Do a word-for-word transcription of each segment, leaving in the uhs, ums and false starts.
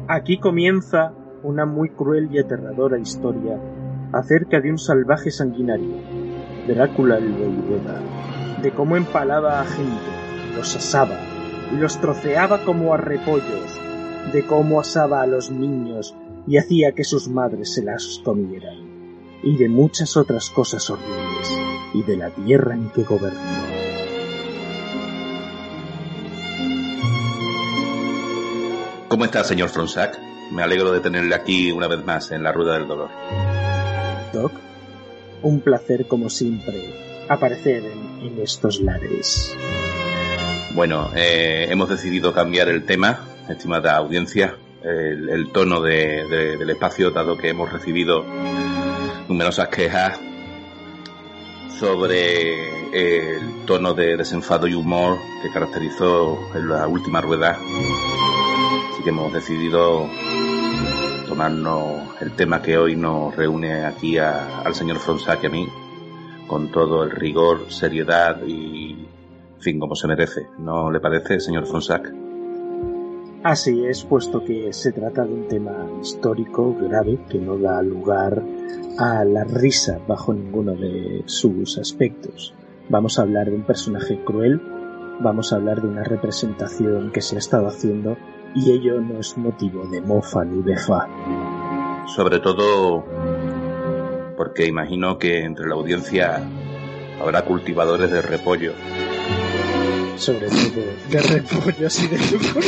Aquí comienza una muy cruel y aterradora historia acerca de un salvaje sanguinario, Drácula el Voivoda, de cómo empalaba a gente, los asaba y los troceaba como a repollos, de cómo asaba a los niños y hacía que sus madres se las comieran, y de muchas otras cosas horribles, y de la tierra en que gobernó. ¿Cómo está, señor Fronsac? Me alegro de tenerle aquí una vez más en la Rueda del Dolor. Doc, un placer como siempre aparecer en, en estos lares. Bueno, eh, hemos decidido cambiar el tema, estimada audiencia, el, el tono de, de, del espacio, dado que hemos recibido numerosas quejas sobre el tono de desenfado y humor que caracterizó en la última rueda. Así que hemos decidido tomarnos el tema que hoy nos reúne aquí a, al señor Fronsac y a mí, con todo el rigor, seriedad y, en fin, como se merece. ¿No le parece, señor Fronsac? Así es, puesto que se trata de un tema histórico grave que no da lugar a la risa bajo ninguno de sus aspectos. Vamos a hablar de un personaje cruel, vamos a hablar de una representación que se ha estado haciendo y ello no es motivo de mofa ni de fa. Sobre todo porque imagino que entre la audiencia habrá cultivadores de repollo. Sobre todo de repollos y de yucos.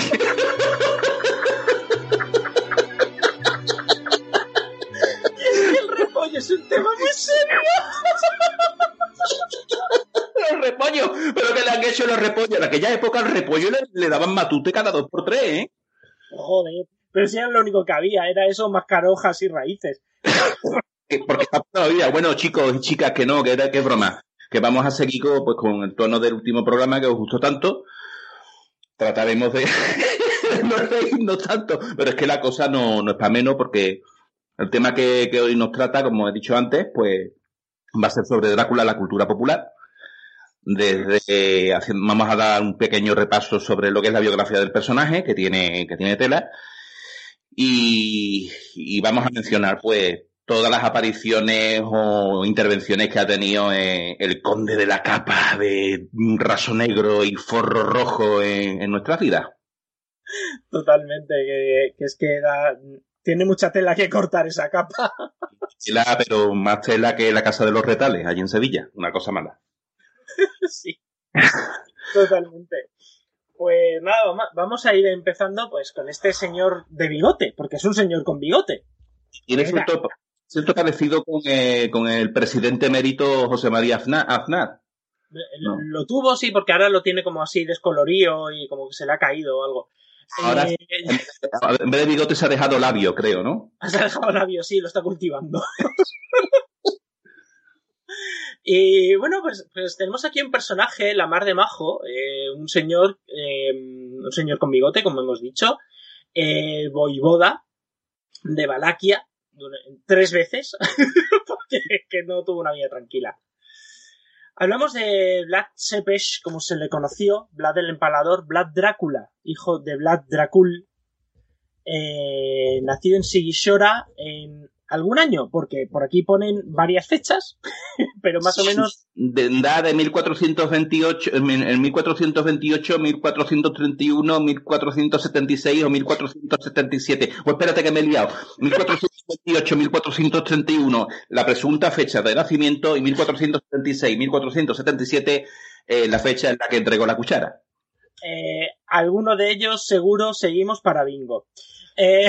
El repollo es un tema muy serio. Los repollos, pero que le han hecho los repollos. En aquella época el repollo le, le daban matute cada dos por tres, ¿eh? Joder, pero si era lo único que había, era eso, mascar hojas y raíces. Porque está todavía, bueno, chicos y chicas, que no, que era que es broma. Que vamos a seguir con, pues, con el tono del último programa que os gustó tanto. Trataremos de no reírnos tanto, pero es que la cosa no, no es para menos, porque el tema que, que hoy nos trata, como he dicho antes, pues va a ser sobre Drácula, la cultura popular. Desde eh, vamos a dar un pequeño repaso sobre lo que es la biografía del personaje, que tiene, que tiene tela, y, y vamos a mencionar pues todas las apariciones o intervenciones que ha tenido eh, el conde de la capa de raso negro y forro rojo en, en nuestras vidas. Totalmente, que, que es que da, tiene mucha tela que cortar esa capa. Tela, pero más tela que la Casa de los Retales, allí en Sevilla, una cosa mala. Sí, totalmente. Pues nada, vamos a ir empezando pues con este señor de bigote, porque es un señor con bigote. Tiene cierto, cierto parecido con, eh, con el presidente emérito José María Aznar. Aznar. No. Lo tuvo, sí, porque ahora lo tiene como así descolorido y como que se le ha caído o algo. Ahora, eh, en vez de bigote se ha dejado labio, creo, ¿no? Se ha dejado labio, sí, lo está cultivando. Y bueno, pues, pues tenemos aquí un personaje, la mar de majo, eh, un señor, eh, un señor con bigote, como hemos dicho, eh, voivoda de Valaquia, tres veces, porque que no tuvo una vida tranquila. Hablamos de Vlad Tepes, como se le conoció, Vlad el Empalador, Vlad Drácula, hijo de Vlad Dracul, eh, nacido en Sigishora en algún año, porque por aquí ponen varias fechas, pero más o menos... De, de mil cuatrocientos veintiocho, en mil cuatrocientos veintiocho, mil cuatrocientos treinta y uno, mil cuatrocientos setenta y seis o mil cuatrocientos setenta y siete. Pues espérate que me he liado. mil cuatrocientos veintiocho, mil cuatrocientos treinta y uno, la presunta fecha de nacimiento, y mil cuatrocientos setenta y seis, mil cuatrocientos setenta y siete, eh, la fecha en la que entregó la cuchara. Eh, alguno de ellos seguro seguimos para bingo. Eh...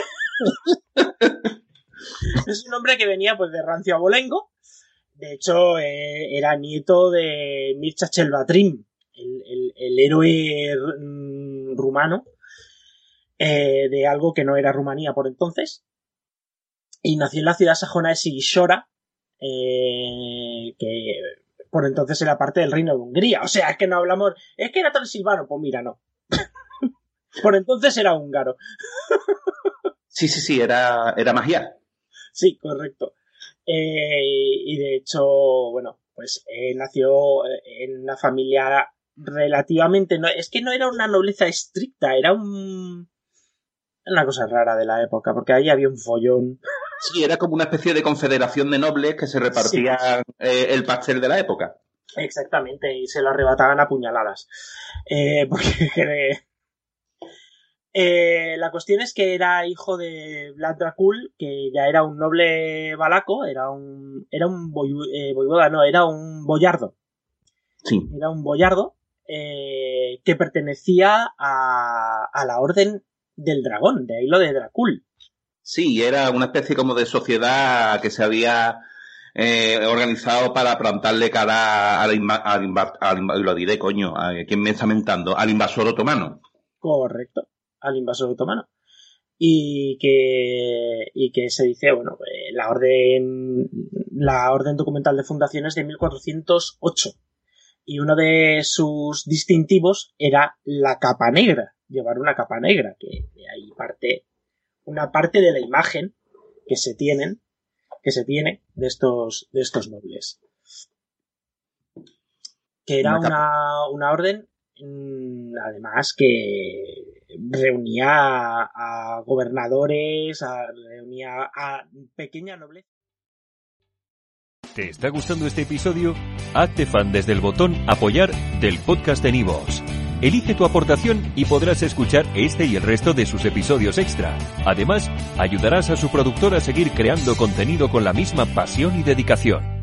Es un hombre que venía pues de rancio abolengo. De hecho, eh, era nieto de Mircea Chelvatrin, el, el, el héroe mm, rumano, eh, de algo que no era Rumanía por entonces. Y nació en la ciudad sajona de Sigishora, eh, que por entonces era parte del Reino de Hungría. O sea, es que no hablamos... Es que era transilvano. Pues mira, no. Por entonces era húngaro. Sí, sí, sí, era, era magiar. Sí, correcto. Eh, y de hecho, bueno, pues eh, nació en una familia relativamente... No, es que no era una nobleza estricta, era un... Una cosa rara de la época, porque ahí había un follón. Sí, era como una especie de confederación de nobles que se repartían sí. eh, el pastel de la época. Exactamente, y se lo arrebataban a puñaladas. Eh, porque eh, la cuestión es que era hijo de Vlad Dracul, que ya era un noble valaco, era un era un boy, eh, voivoda, no, era un boyardo. Sí. Era un boyardo eh, que pertenecía a, a la Orden del Dragón, de ahí lo de Dracul. Sí, era una especie como de sociedad que se había eh, organizado para plantarle cara al, inva- al, inva- al inva- lo diré, coño, a quién me está mentando, al invasor otomano. Correcto, al invasor otomano. Y que, y que se dice, bueno, eh, la orden, la orden documental de fundación es de mil cuatrocientos ocho. Y uno de sus distintivos era la capa negra, llevar una capa negra, que de ahí parte una parte de la imagen que se tienen, que se tiene de estos, de estos nobles. Que era una, una, una orden, además, que reunía a, a gobernadores, a, reunía a pequeña nobleza. ¿Te está gustando este episodio? Hazte fan desde el botón Apoyar del podcast de Nivos. Elige tu aportación y podrás escuchar este y el resto de sus episodios extra. Además, ayudarás a su productor a seguir creando contenido con la misma pasión y dedicación.